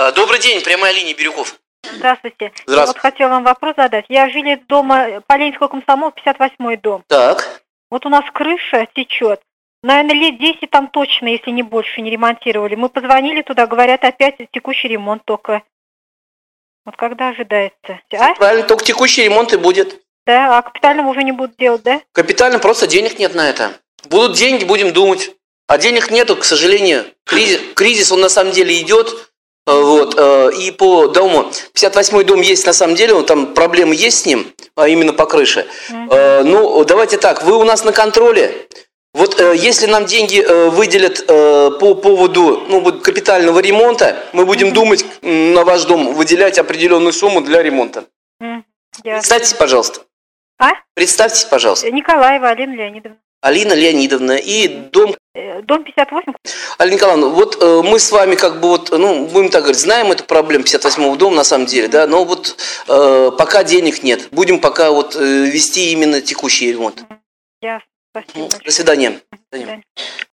Добрый день, прямая линия Бирюков. Здравствуйте. Здравствуйте. Я вот хотела вам вопрос задать. Я жилец дома по Ленинского комсомола, 58-й дом. Так. Вот у нас крыша течет. Наверное, лет 10 там точно, если не больше, не ремонтировали. Мы позвонили туда, говорят, опять текущий ремонт только. Вот когда ожидается? А? Правильно, только текущий ремонт и будет. Да, а капитального уже не будут делать, да? Капитально просто денег нет на это. Будут деньги, будем думать. А денег нету, к сожалению. Кризис он на самом деле идет. И по дому, 58-й дом есть на самом деле, там проблемы есть с ним, а именно по крыше. Давайте так, вы у нас на контроле. Вот если нам деньги выделят по поводу капитального ремонта, мы будем думать на ваш дом выделять определенную сумму для ремонта. Представьтесь, пожалуйста. А? Представьтесь, пожалуйста. Николаева Алина Леонидовна. Алина Леонидовна. И дом... Дом 58. Алина Николаевна, вот мы с вами будем так говорить, знаем эту проблему 58-го дома на самом деле, да, но пока денег нет. Будем пока вести именно текущий ремонт. Ясно. Спасибо. До свидания. До свидания.